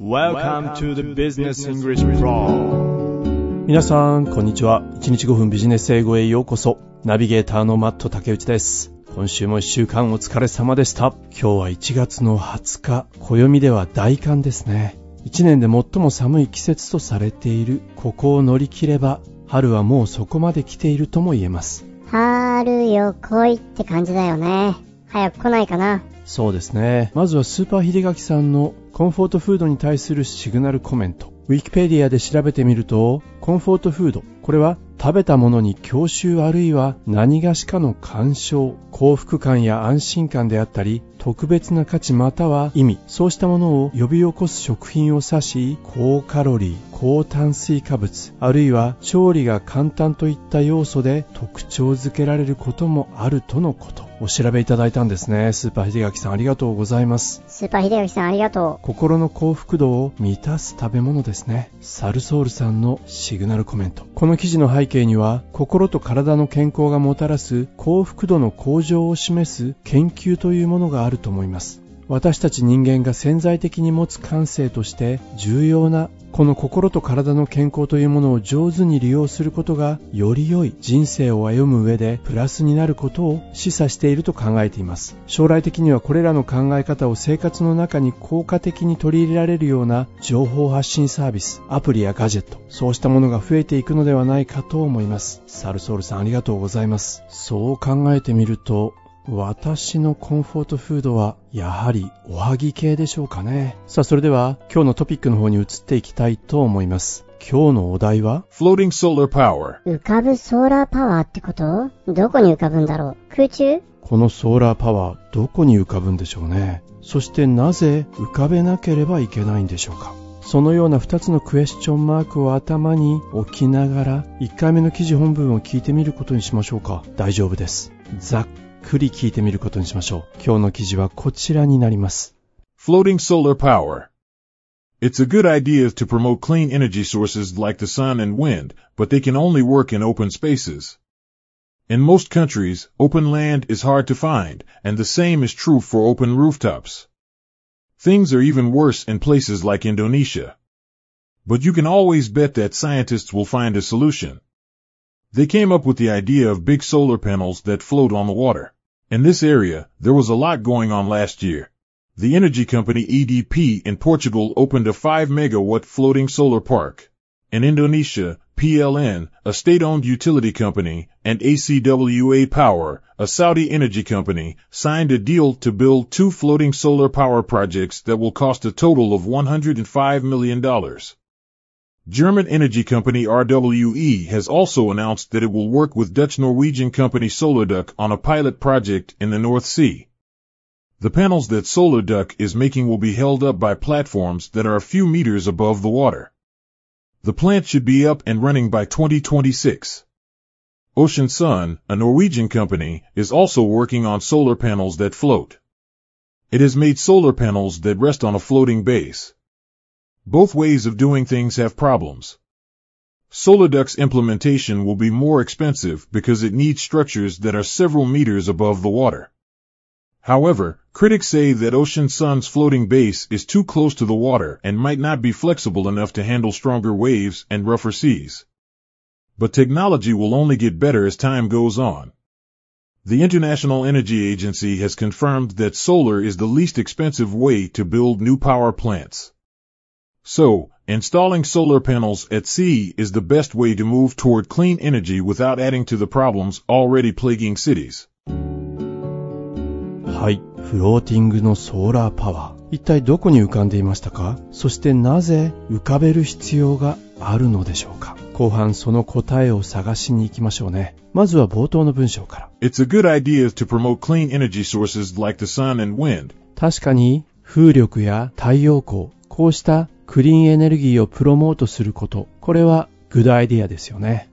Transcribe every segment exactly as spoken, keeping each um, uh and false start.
Welcome to the Business English Pro。 皆さんこんにちは。いちにちごふんビジネス英語へようこそ。ナビゲーターのマット竹内です。今週もいっしゅうかんお疲れ様でした。今日はいちがつのはつか、暦では大寒ですね。いちねんで最も寒い季節とされている。ここを乗り切れば春はもうそこまで来ているとも言えます。 春よ来いって感じだよね。早く来ないかな。 そうですね。まずはスーパー秀垣さんのコンフォートフードに対するシグナルコメント。ウィキペディアで調べてみると、コンフォートフード、これは食べたものに郷愁あるいは何がしかの感傷、幸福感や安心感であったり、特別な価値または意味、そうしたものを呼び起こす食品を指し、高カロリー、高炭水化物、あるいは調理が簡単といった要素で特徴づけられることもあるとのこと。お調べいただいたんですね。スーパー秀垣さんありがとうございます。 スーパー秀垣さんありがとう。 心の幸福度を満たす食べ物ですね。サルソールさんのシグナルコメント。この記事の背景には、心と体の健康がもたらす幸福度の向上を示す研究というものがあると思います。私たち人間が潜在的に持つ感性として重要なこの心と体の健康というものを上手に利用することがより良い人生を歩む上でプラスになることを示唆していると考えています。将来的にはこれらの考え方を生活の中に効果的に取り入れられるような情報発信サービス、アプリやガジェット、そうしたものが増えていくのではないかと思います。サルソールさんありがとうございます。そう考えてみると、私のコンフォートフードはやはりおはぎ系でしょうかね。さあそれでは今日のトピックの方に移っていきたいと思います。今日のお題は Floating Solar Power。 浮かぶソーラーパワーってこと？どこに浮かぶんだろう？空中？ このソーラーパワーどこに浮かぶんでしょうね。そしてなぜ浮かべなければいけないんでしょうか。そのようなふたつのクエスチョンマークを頭に置きながらいっかいめの記事本文を聞いてみることにしましょうか。大丈夫です。ざっくり聞いてみることにしましょう。今日の記事はこちらになります。 Floating Solar Power. It's a good idea to promote clean energy sources like the sun and wind, but they can only work in open spaces. In most countries, open land is hard to find, and the same is true for open rooftops. Things are even worse in places like Indonesia. But you can always bet that scientists will find a solution. They came up with the idea of big solar panels that float on the water. In this area, there was a lot going on last year. The energy company E D P in Portugal opened a five megawatt floating solar park. In Indonesia, P L N, a state-owned utility company, and A C W A Power, a Saudi energy company, signed a deal to build two floating solar power projects that will cost a total of one hundred five million dollars. German energy company R W E has also announced that it will work with Dutch-Norwegian company SolarDuck on a pilot project in the North Sea. The panels that SolarDuck is making will be held up by platforms that are a few meters above the water. The plant should be up and running by twenty twenty-six. Ocean Sun, a Norwegian company, is also working on solar panels that float. It has made solar panels that rest on a floating base. Both ways of doing things have problems. SolarDuck's implementation will be more expensive because it needs structures that are several meters above the water. However, critics say that Ocean Sun's floating base is too close to the water and might not be flexible enough to handle stronger waves and rougher seas. But technology will only get better as time goes on. The International Energy Agency has confirmed that solar is the least expensive way to build new power plants. So, installing solar panels at sea is the best way to move toward clean energy without adding to the problems already plaguing cities. はい、フローティングのソーラーパワー。一体どこに浮かんでいましたか？そしてなぜ浮かべる必要があるのでしょうか？後半その答えを探しに行きましょうね。まずは冒頭の文章から。 It's a good idea to promote clean energy sources like the sun and wind. 確かに風力や太陽光、こうしたクリーンエネルギーをプロモートすること、これはグッドアイディアですよね。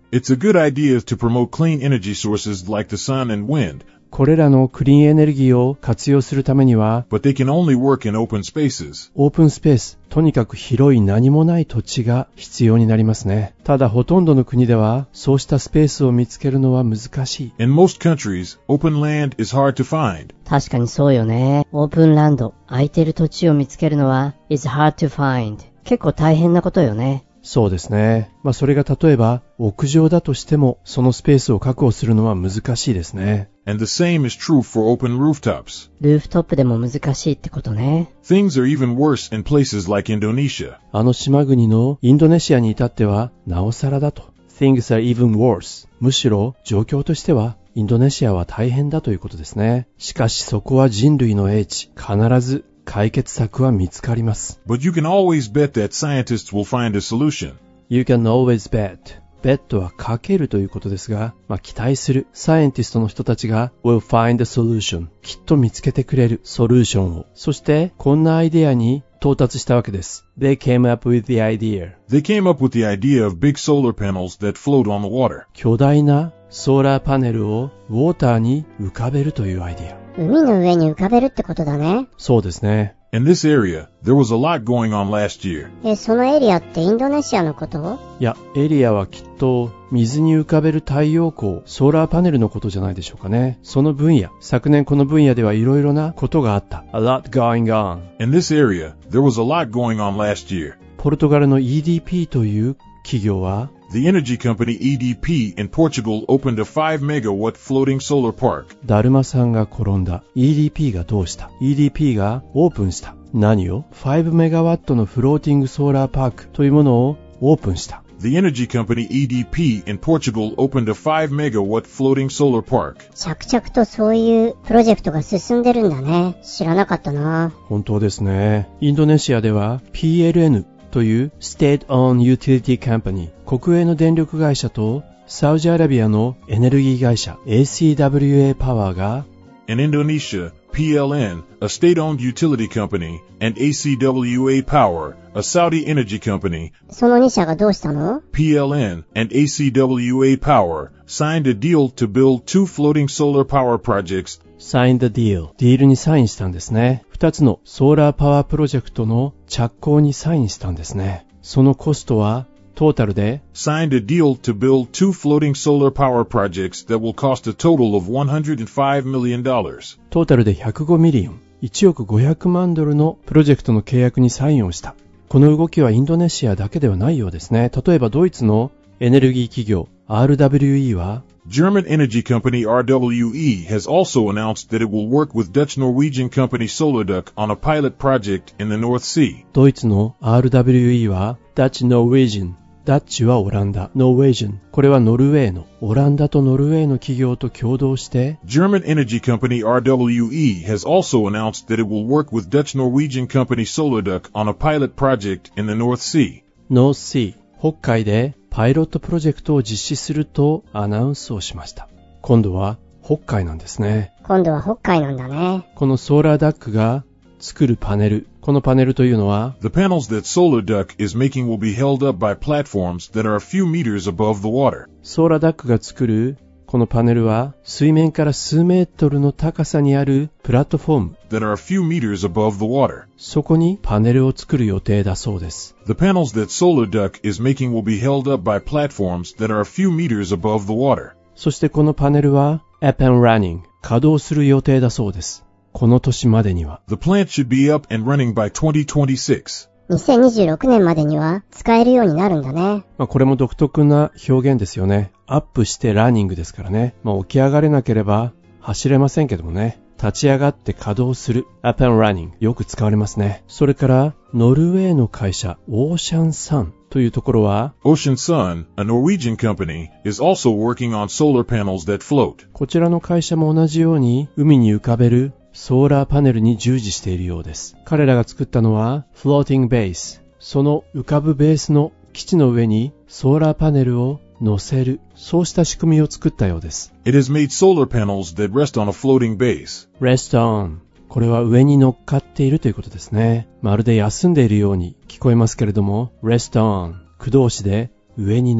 It's a good idea to promote clean energy sources like the sun and wind, これらのクリーンエネルギーを活用するためには、 but they can only work in open spaces. オープンスペース、とにかく広い何もない土地が必要になりますね。ただほとんどの国では、そうしたスペースを見つけるのは難しい。 In most countries, open land is hard to find. 確かにそうよね。オープンランド、空いてる土地を見つけるのは is hard to find。結構大変なことよね。 そうですね。まあそれが例えば屋上だとしてもそのスペースを確保するのは難しいですね。 And the same is true for open rooftops. ルーフトップでも難しいってことね。 Things are even worse in places like Indonesia. あの島国のインドネシアに至ってはなおさらだと。Things are even worse。むしろ状況としてはインドネシアは大変だということですね。しかしそこは人類の英知。必ず解決策は見つかります。 But you can always bet that scientists will find a solution. You can always bet.bet はかけるということですが、まあ、期待する。サイエンティストの人たちが will find a solution。きっと見つけてくれるソリューションを。そしてこんなアイデアに到達したわけです。They came up with the idea. They came up with the idea of big solar panels that float on the water. 巨大なソーラーパネルをウォーターに浮かべるというアイデア。 海の上に浮かべるってことだね。 そうですね。 In this area, there was a lot going on last year. え、そのエリアってインドネシアのこと？ いや、エリアはきっと水に浮かべる太陽光、ソーラーパネルのことじゃないでしょうかね。その分野、昨年この分野ではいろいろなことがあった。A lot going on. In this area, there was a lot going on last year. ポルトガルの イーディーピー という企業は、 The energy company E D P in Portugal opened a five megawatt floating solar park. だるまさんが転んだ。イーディーピー がどうした？ イーディーピー がオープンした。何を？ ファイブメガワットのフローティングソーラーパークというものをオープンした。 The energy company E D P in Portugal opened a five megawatt floating solar park. 着々とそういうプロジェクトが進んでるんだね。知らなかったな。 本当ですね。インドネシアでは ピーエルエヌ という State-owned Utility Company、国営の電力会社とサウジアラビアのエネルギー会社 エーシーダブリューエー パワーが In Indonesia, P L N, a state-owned utility company, and A C W A Power, a Saudi energy company, そのに社がどうしたの？ P L N and A C W A Power signed a deal to build two floating solar power projects. Signed the deal。ディールにサインしたんですね。二つのソーラーパワープロジェクトの着工にサインしたんですね。そのコストはトータルで Signed a deal to build two floating solar power projects that will cost a total of one hundred five million dollars. トータルでひゃくごミリオン、いちおくごひゃくまんドルのプロジェクトの契約にサインをした。この動きはインドネシアだけではないようですね。例えばドイツのエネルギー企業 アールダブリューイー は German energy company R W E has also announced that it will work with Dutch Norwegian company Solarduc on a pilot project in the North Sea. ドイツの アールダブリューイー は Dutch Norwegian、ダッチはオランダ、ノルウェージャン、これはノルウェーの、オランダとノルウェーの企業と共同して German energy company R W E has also announced that it will work with Dutch Norwegian company Solarduc on a pilot project in the North Sea. North Sea、北海でパイロットプロジェクトを実施するとアナウンスをしました。今度は北海なんですね。 今度は北海なんだね。 このソーラーダックが作るパネル、このパネルというのは The panels that Solarduc is making will be held up by platforms that are a few meters above the water. ソーラーダックが作るこのパネルは水面から数メートルの高さにあるプラットフォーム that are a few meters above the water. そこにパネルを作る予定だそうです。 The panels that Solarduc is making will be held up by platforms that are a few meters above the water. そしてこのパネルは up and running 稼働する予定だそうです。この年までには The plant should be up and running by twenty twenty-six. にせんにじゅうろくねんまでには使えるようになるんだね。 まあ、これも独特な表現ですよね。アップしてランニングですからね。まあ、起き上がれなければ走れませんけどもね。立ち上がって稼働する up and running よく使われますね。それからノルウェーの会社オーシャンサンというところは Ocean Sun, a Norwegian company, is also working on solar panels that float. こちらの会社も同じように海に浮かべるソーラーパネルに従事しているようです。彼らが作ったのは floating base。その浮かぶベースの基地の上にソーラーパネルを乗せる。そうした仕組みを作ったようです。 It has made solar panels that rest on a floating base. rest on。これは上に乗っかっているということですね。まるで休んでいるように聞こえますけれども rest on。駆動詞で上に乗る。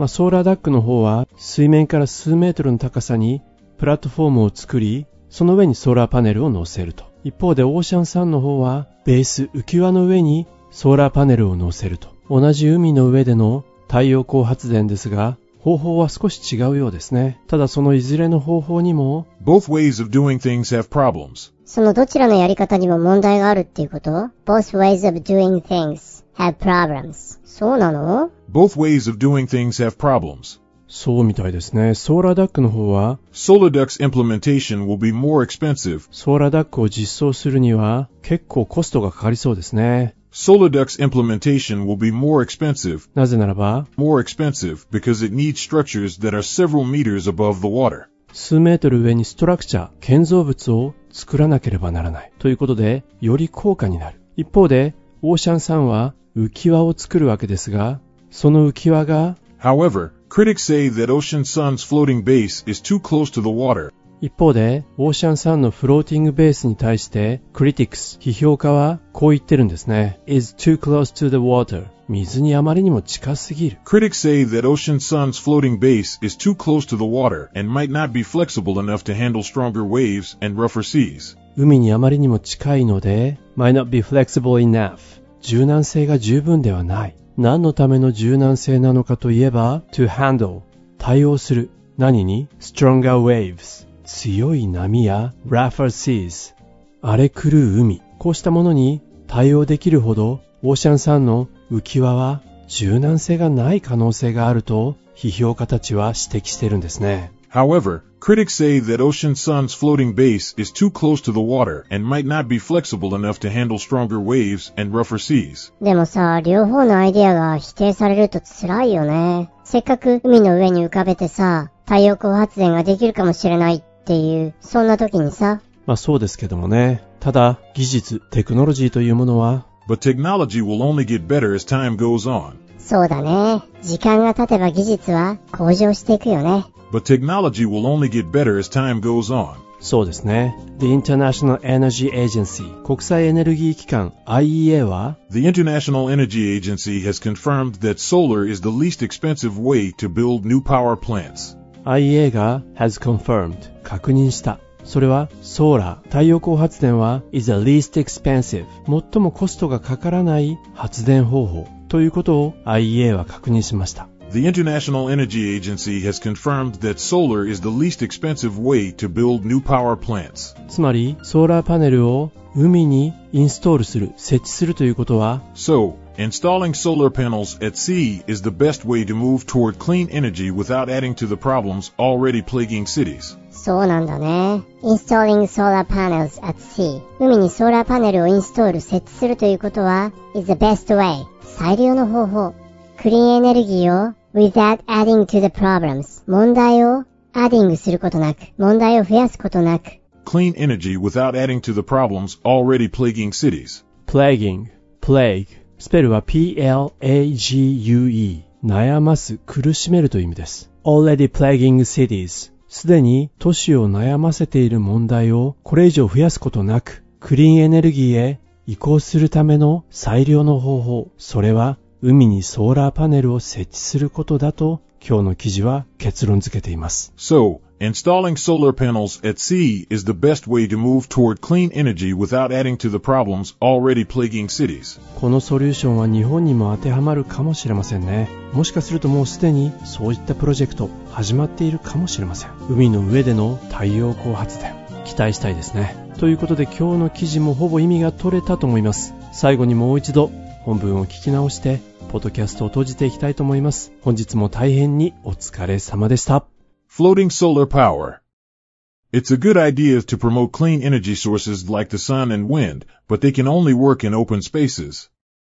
まあ、ソーラーダックの方は水面から数メートルの高さにプラットフォームを作り、その上にソーラーパネルを乗せると。一方でオーシャンサンの方はベース浮き輪の上にソーラーパネルを乗せると。同じ海の上での太陽光発電ですが、方法は少し違うようですね。ただそのいずれの方法にも Both ways of doing things have problems. そのどちらのやり方にも問題があるっていうこと？ Both ways of doing things have problems. そうなの？ Both ways of doing things have problems. そうみたいですね。ソーラーダックの方は Solar duct's implementation will be more expensive. ソーラーダックを実装するには結構コストがかかりそうですね。 Solar duct's implementation will be more expensive. なぜならば More expensive because it needs structures that are several meters above the water. 数メートル上にストラクチャー、建造物を作らなければならない。ということで、より高価になる。一方で、オーシャンサンは浮き輪を作るわけですが、その浮き輪が However, critics say that Ocean Sun's floating base is too close to the water. 一方で、オーシャンサンのフローティングベースに対して、クリティクス、批評家はこう言ってるんですね。is too close to the water. 水にあまりにも近すぎる。 Critics say that Ocean Sun's floating base is too close to the water and might not be flexible enough to handle stronger waves and rougher seas. 海にあまりにも近いので、might not be flexible enough. 柔軟性が十分ではない。何のための柔軟性なのかといえば、to handle. 対応する。何に stronger waves. 強い波や rougher seas 荒れ狂う海、こうしたものに対応できるほどオーシャンサンの浮き輪は柔軟性がない可能性があると批評家たちは指摘してるんですね。 However, critics say that Ocean Sun's floating base is too close to the water and might not be flexible enough to handle stronger waves and rougher seas. でもさ、両方のアイデアが否定されると辛いよね。せっかく海の上に浮かべてさ、太陽光発電ができるかもしれないっていう、そんな時にさ。 まあそうですけどもね。ただ、技術、テクノロジーというものは、 But technology will only get better as time goes on. そうだね。時間が経てば技術は向上していくよね。 But technology will only get better as time goes on. そうですね。The International Energy Agency 国際エネルギー機関 アイイーエー は The International Energy Agency has confirmed that solar is the least expensive way to build new power plants. アイイーエー が has confirmed 確認した。それはソーラー、太陽光発電は is the least expensive 最もコストがかからない発電方法ということを アイイーエー は確認しました。 The International Energy Agency has confirmed that solar is the least expensive way to build new power plants. つまり、ソーラーパネルを海にインストールする、設置するということは、 So, installing solar panels at sea is the best way to move toward clean energy without adding to the problems already plaguing cities. そうなんだね。Installing solar panels at sea 海にソーラーパネルをインストール、設置するということは is the best way 最良の方法。クリーンエネルギーを without adding to the problems 問題を adding することなく、問題を増やすことなく Clean energy without adding to the problems already plaguing cities. plaguing, plague スペルは ピーエルエージーユーイー 悩ます、苦しめるという意味です。already plaguing cities すでに都市を悩ませている問題をこれ以上増やすことなく、クリーンエネルギーへ移行するための最良の方法、それは海にソーラーパネルを設置することだと今日の記事は結論付けています。 So, installing solar panels at sea is the best way to move toward clean energy without adding to the problems already plaguing cities. このソリューションは日本にも当てはまるかもしれませんね。もしかするともうすでにそういったプロジェクト始まっているかもしれません。海の上での太陽光発電、期待したいですね。ということで今日の記事もほぼ意味が取れたと思います。最後にもう一度本文を聞き直してポッドキャストを閉じていきたいと思います。本日も大変にお疲れ様でした。 Floating solar power. It's a good idea to promote clean energy sources like the sun and wind, but they can only work in open spaces.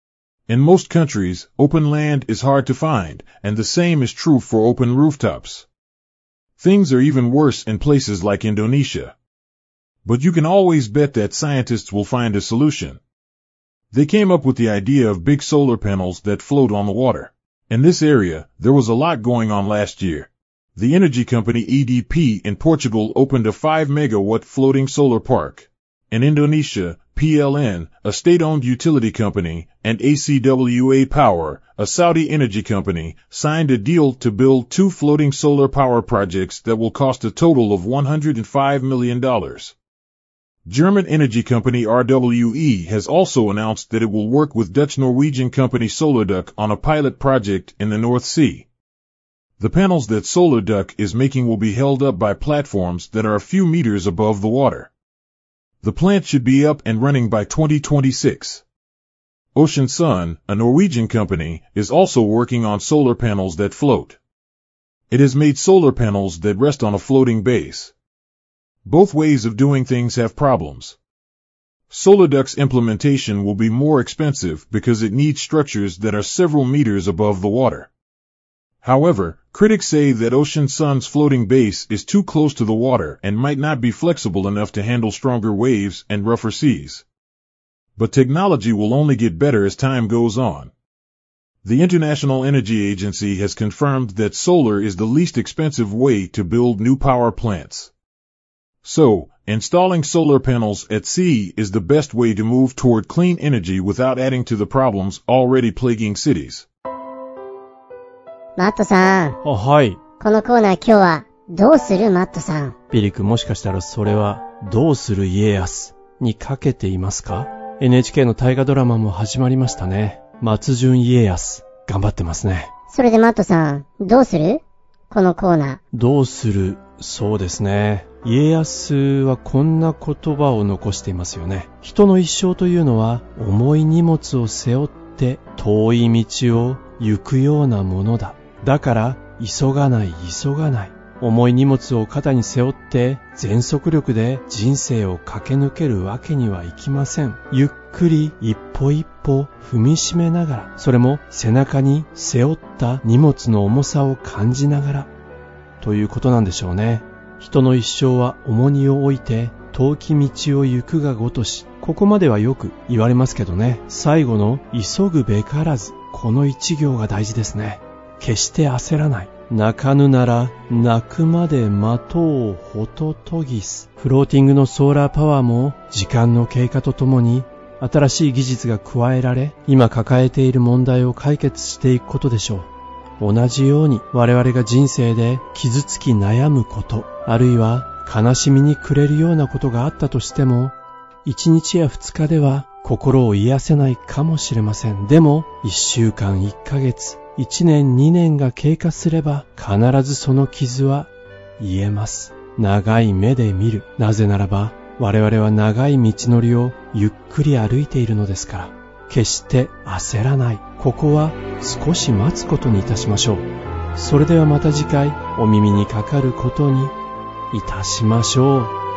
In most countries, open land is hard to find, and the same is true for open rooftops. Things are even worse in places like Indonesia. But you can always bet that scientists will find a solution. They came up with the idea of big solar panels that float on the water. In this area, there was a lot going on last year. The energy company E D P in Portugal opened a five megawatt floating solar park. and Indonesia, P L N, a state-owned utility company, and A C W A Power, a Saudi energy company, signed a deal to build two floating solar power projects that will cost a total of one hundred five million dollars. German energy company R W E has also announced that it will work with Dutch-Norwegian company SolarDuck on a pilot project in the North Sea. The panels that SolarDuck is making will be held up by platforms that are a few meters above the water. The plant should be up and running by twenty twenty-six. Ocean Sun, a Norwegian company, is also working on solar panels that float. It has made solar panels that rest on a floating base. Both ways of doing things have problems. SolarDuck's implementation will be more expensive because it needs structures that are several meters above the water. However, critics say that Ocean Sun's floating base is too close to the water and might not be flexible enough to handle stronger waves and rougher seas. But technology will only get better as time goes on. The International Energy Agency has confirmed that solar is the least expensive way to build new power plants. So, installing solar panels at sea is the best way to move toward clean energy without adding to the problems already plaguing cities. マットさん。 あ、はい。 このコーナー今日はどうするマットさん。 ビリー君もしかしたらそれはどうする家康にかけていますか？ エヌエイチケー の大河ドラマも始まりましたね。松潤家康。頑張ってますね。 それでマットさん、どうする？このコーナー。 どうする？そうですね。家康はこんな言葉を残していますよね。人の一生というのは重い荷物を背負って遠い道を行くようなものだ。だから急がない急がない。重い荷物を肩に背負って全速力で人生を駆け抜けるわけにはいきません。ゆっくり一歩一歩踏みしめながら、それも背中に背負った荷物の重さを感じながらということなんでしょうね。人の一生は重荷を置いて遠き道を行くがごとし、ここまではよく言われますけどね。最後の急ぐべからず、この一行が大事ですね。決して焦らない。泣かぬなら泣くまで待とうホトトギス。フローティングのソーラーパワーも時間の経過とともに新しい技術が加えられ、今抱えている問題を解決していくことでしょう。同じように我々が人生で傷つき悩むこと、あるいは悲しみに暮れるようなことがあったとしても、一日や二日では心を癒せないかもしれません。でも一週間、一ヶ月、一年、二年が経過すれば必ずその傷は癒えます。長い目で見る。なぜならば我々は長い道のりをゆっくり歩いているのですから。決して焦らない。ここは少し待つことにいたしましょう。それではまた次回お耳にかかることにいたしましょう。